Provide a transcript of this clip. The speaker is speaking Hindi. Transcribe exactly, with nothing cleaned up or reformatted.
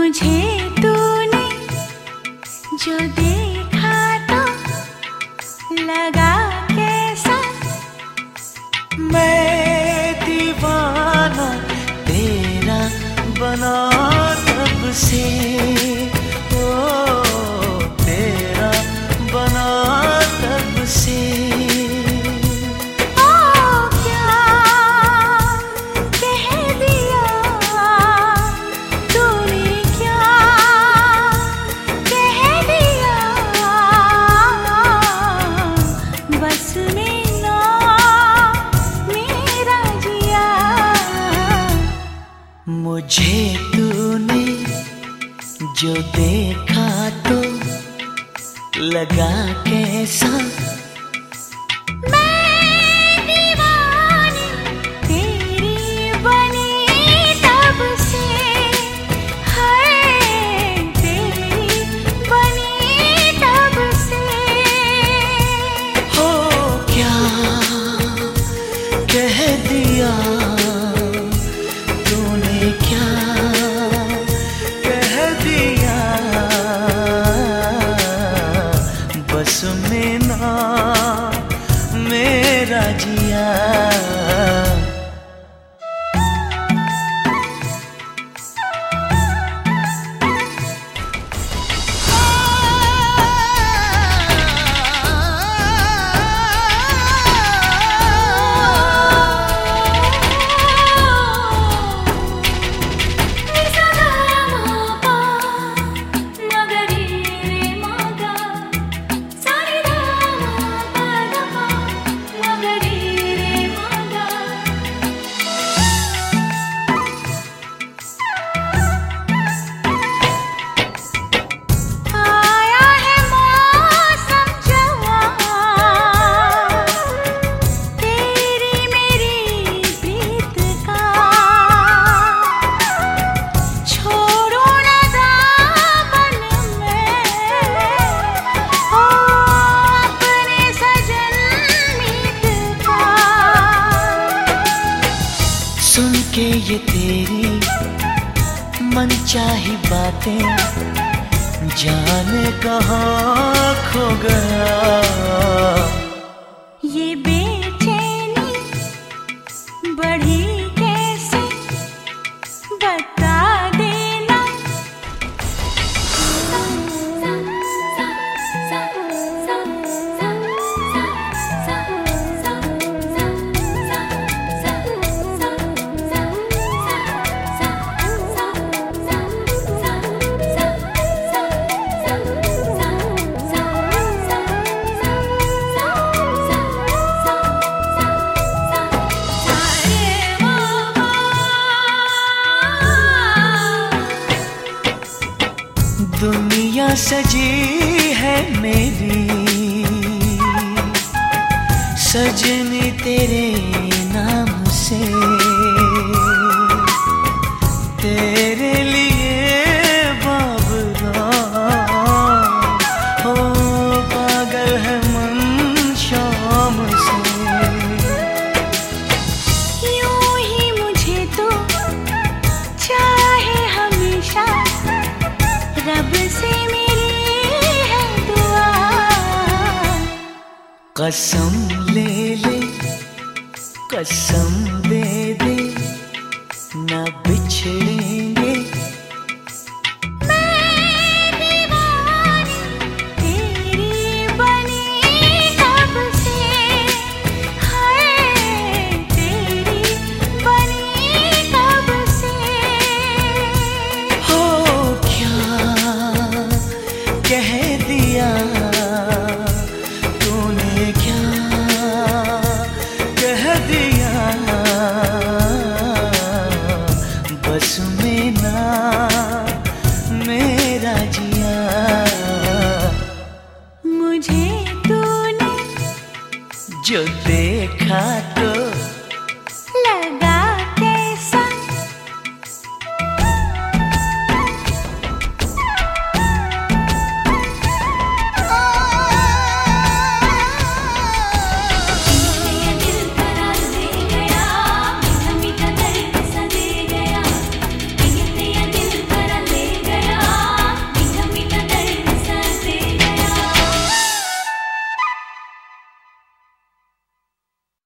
मुझे तूने जो देखा तो लगा कैसा, मैं दीवाना तेरा बना तब से, ओ तेरा बना तब से। मुझे तूने जो देखा तो लगा कैसा, मैं दीवानी तेरी बनी तब से, है तेरी बनी तब से। हो क्या कह दिया तूने, क्या कह दिया, बस में ना मेरा जिया। सुन के ये तेरी मनचाही बातें, जाने कहाँ खो गया ये बेचैनी बढ़ी कैसे बता देना। दुनिया सजी है मेरी सजनी तेरे नाम से, तेरे लिए बाबरा हो पागल है मन शाम से। यूं ही मुझे तो चाहे हमेशा, रब से मेरी है दुआ। कसम ले ले कसम दे दे ना बिछड़ेंगे, मैं दीवानी तेरी बनी तब से, है तेरी बनी तब से। हो क्या कह दिया तूने, क्या कह दिया, बस में ना मेरा जिया। मुझे तूने जो देखा